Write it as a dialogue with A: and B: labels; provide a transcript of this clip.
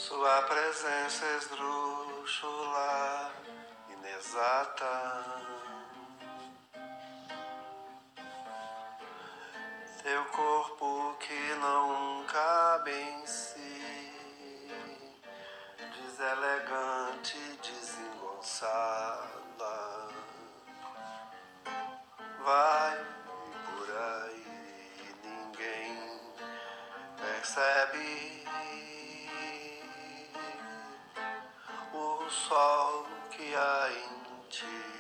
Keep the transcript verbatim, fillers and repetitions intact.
A: Sua presença esdrúxula, inexata. Teu corpo que não cabe em si, deselegante, desengonçada. Vai por aí, ninguém percebe o sol que há em ti.